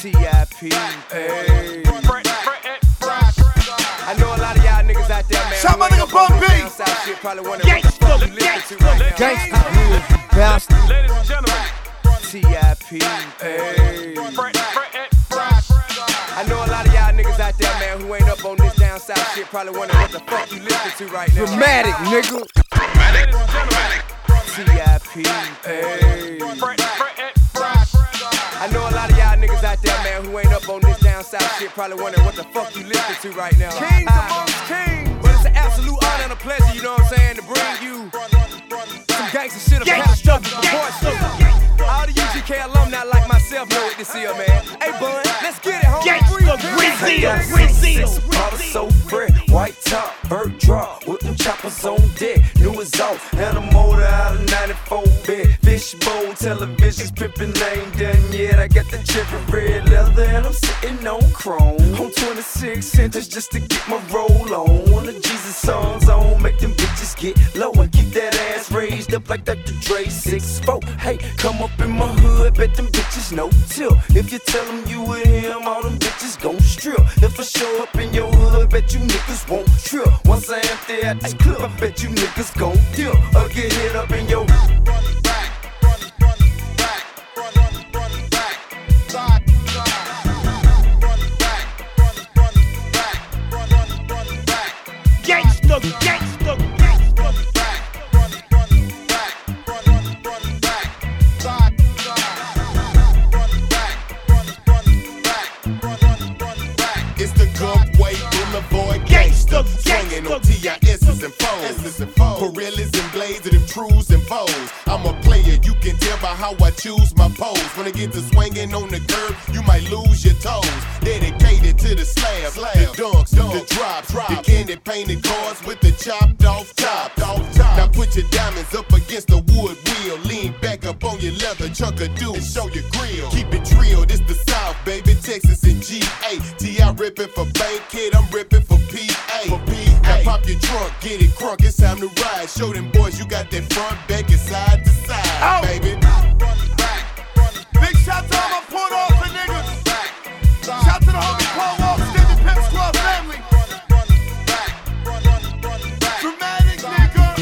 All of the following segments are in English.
TIP, hey. I know a lot of y'all niggas out there, man. Shout my nigga Bun B. Probably wondering what the fuck you listen to right now. Gangsta, bastard. Ladies and gentlemen, TIP, hey. I know a lot of y'all niggas out there, man, who ain't up on this down south shit, probably wondering what the fuck you listen to right now. Dramatic, nigga. ladies and gentlemen, TIP, hey. I know a lot of y'all niggas out there, man, who ain't up on this down south shit, probably wondering what the fuck you listen to right now. King amongst kings. But it's an absolute honor and a pleasure, you know what I'm saying, to bring you some gangsta shit of past struggles before shit. All the UGK alumni like myself know what this here, man. Hey, Bun, let's get it, homie. Bottle so fresh, white top, bird drop, with them choppers on deck. New is off, and a motor out of 94 bed. Fishbone televisions, pimpin' ain't done yet. I got the cherry red leather, and I'm sitting on chrome. On 26 centers just to get my roll on. One of Jesus' songs on, make them bitches get low and keep that ass raised up like Dr. Dre 6'4". Hey, come up in my hood, bet them bitches no till. If you tell them you with him, all them bitches gon' strip. If I show up in your hood, bet you niggas won't trip. Once I empty out this clip, I bet you niggas gon' dip or get hit up in your. It's the Gulfway Boulevard gangsta, swinging on TIS's and foes, Pirellis and blades of them trues and foes. I'm a player, you can tell by how I choose my pose. When I get to swinging on the curb, you might lose your toes. Dedicated to the slab, the dunks, the drops, the candy painted cars with the chopped off top. Now put your diamonds up against the wood wheel, lean back up on your leather chunk of dude, show your grill. Keep it real, this the South, baby, Texas and GA. T.I. ripping for Bankhead, I'm ripping for PA. Now pop your trunk, get it crunk, it's time to ride. Show them boys you got that front, back, and side to side, baby. Big shout to all my Port Arthur niggas. Shout to the homie Paul Walsh, the Pimp Squad family. Dramatic nigga.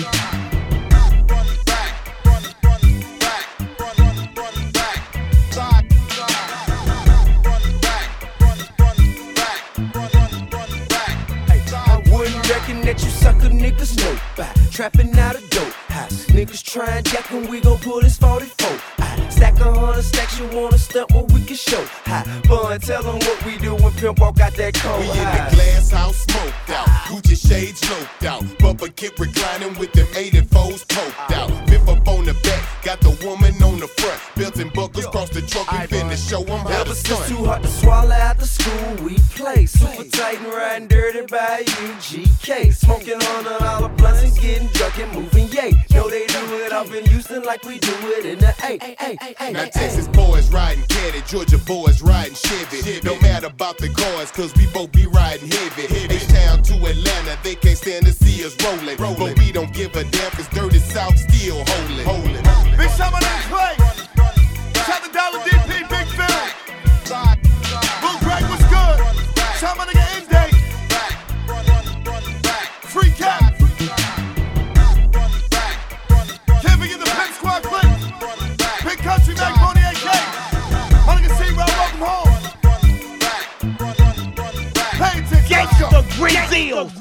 I wouldn't reckon that you sucker niggas know by trapping out a dope house. Niggas tryin' jack and we gon' pull this 44. Stack 100 stacks, you wanna stunt what we can show. Bun, tell them what we do when Pimp walk out that cold. We in the glass house smoked out, Gucci shades loped out, bumper kit reclining with them 84s poked out. Fifth up on the back, got the woman on the front, belt and buckles cross the trunk, we finna show them how to stunt. Too hard to swallow out the school we play. Super tight and riding dirty by UGK. Smoking $100 blunts and getting drunk and moving yay. Know they do it up in Houston like we do it in the A. Now Texas boys riding caddy, Georgia boys riding Chevy. No matter about the cars, cause we both be riding heavy. H-Town to Atlanta, they can't stand to see us rolling. But we don't give a damn, cause Dirty South still holding. Big shout my nigga Clay. Shout to Dollar DP, Big Phil. Lil Greg was good. Shout my nigga N-Day. Free Cap. Kevin in the Pimp Squad clip. Big Country Mac, Boney AK. My nigga C-Rob, welcome home. Pay attention. Gangsta Brazil.